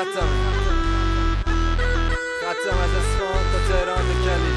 خطم از اصفهان تا تهران کلی.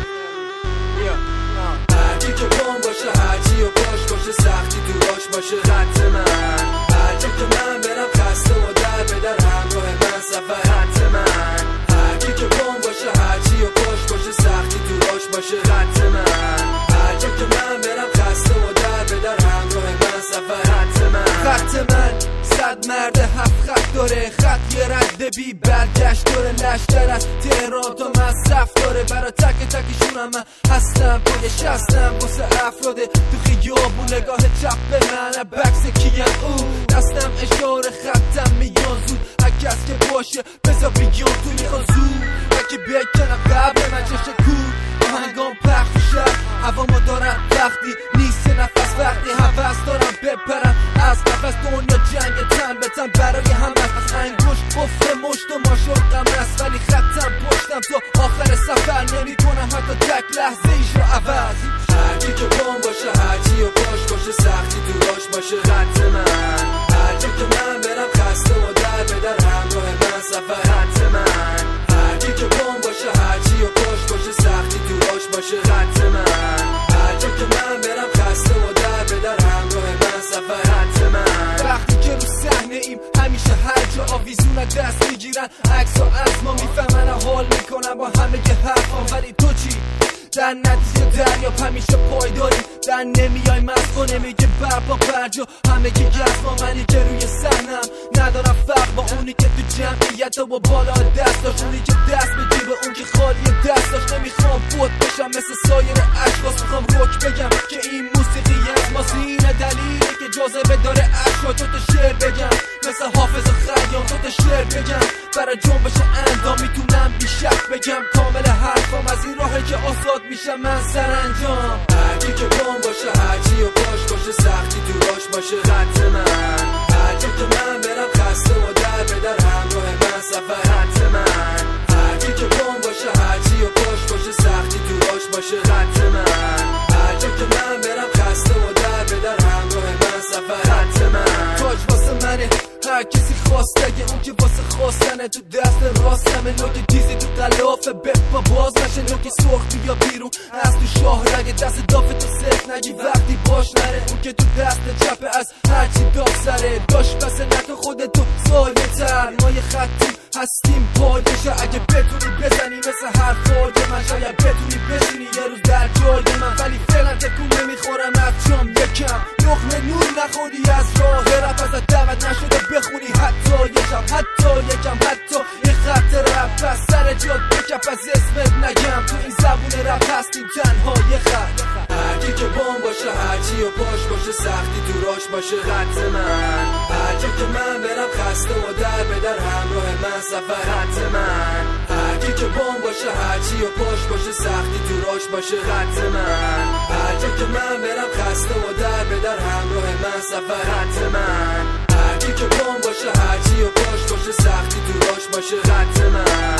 هرچی که بام باشه، هرچی و باش باشه، سختی دوراش باشه خط من. هرچی که من برم خسته و در به در همراه من سفر خط من. هرچی که بام باشه، هرچی و باش باشه، سختی دوراش باشه خط من. هرچی که من برم خسته و در به در همراه من سفر خط من. خط من 100 مرد 7 خط داره، خط یه رد بی برگشت داره. لشکر از تهران تا مصرف داره، برا تک تکشونم من هستم پای شستم واسه افراده تو خیابون. نگاه چپ به من بکس کیم او، دستم اشاره خطم میان زود. هرکس که باشه بذار بیان تو میخوان زود. هرکی بکنم قبل من چشه کود آهنگام پخت شد. هوا ما دارم وقتی نیست نفس، وقتی حوث دارم بپرم از نفس. دنیا جنگ تن به تن برای هم است، انگوش قفل مشت و ماشو غم است. ولی خطم پشتم تا آخر سفر، نمی کنم حتی تک لحظه ایش رو عوض. هرچی که بام باشه، هرچی و باش باشه، سختی دوراش باشه خط من. هرچی که من برم خسته و در به در همراه من سفر خط من. هرچی که بام باشه، هرچی و باش باشه، سختی دوراش باشه خط من. هرچی که من برم خسته و در به در همراه من سفر خط من. وقتی که رو صحنه ایم همیشه هر جا آویزون دست میگیرن، عکس از ما میفهمن، حال میکنن با همه که حرفان. ولی تو چی؟ در نتیجه دریاب همیشه پای داریم، در نمیای مست نمیگه برپا برجا. همه که گرد با منی که روی صحنم، ندارم فرق با اونی که تو جمعیت و بالا دست داشت. اونی که دست به جیب اون که خالی دست داشت. نمیخوام فوت بشم مثل سایر اشخاص، میخوام روک بگم که این موسیقی از ما سینه دلیله که جاذبه داره اشکا. تو تا شعر بگم مثل حافظ و خیام، تو تا شعر بگم برای جنبش اندام. میتونم بیشک بگم کامل حرفام از این راهه که آزاد میشم من سرانجام. هرچی که بام باشه، هرچی و باش باشه، سختی دوراش باشه خط من. هرچی که من برم خسته و در به در همراه من سفر خط من. هرچی که بام باشه، هرچی و باش باشه، سختی دوراش باشه خط من. هرچی که من برم خسته و در به در همراه من سفر خط من. تاج واسه منه هر کسی خواسته، اون که واسه خواستنه تو دست راستمه. نوک چیزی تو قلافه بپا باز نشه، نوک سرخ بیا بیرون از تو شاه رگه. دست دافه تو صرف نگی وقتی باش نره، اون که تو دست چپه از هرچی داغ سره. داشت بسه نکن خودتو سایه تر، ما یه خطیم هستیم پایشه. اگه بتونی بزنی مثل حرفای من، شاید بتونی بشینی یه روز در جای من. ولی فعلا تکون نمیخورم از جام یکم، لقمه نور نخوری از راه رپ. ازت دعوت نشده بخونی حتی یکم، حتی یکم، حتی یه خط رپ. پس سر جاد بکپ از اسمت نگم، تو این زبون رپ هستیم تنها یه خط. هرچی که بام باشه، هرچی و باش باشه، سختی دوراش باشه خط من. هرچی که من برم خسته و در به در همراه من سفر خط من. هرچی که بام باشه، هرچی و باش باشه، سختی دوراش باشه خط من. هرچی که من برم خسته و در به در همراه من سفر خط من. هرچی که بام باشه، هرچی و باش باشه، سختی دوراش باشه خط من.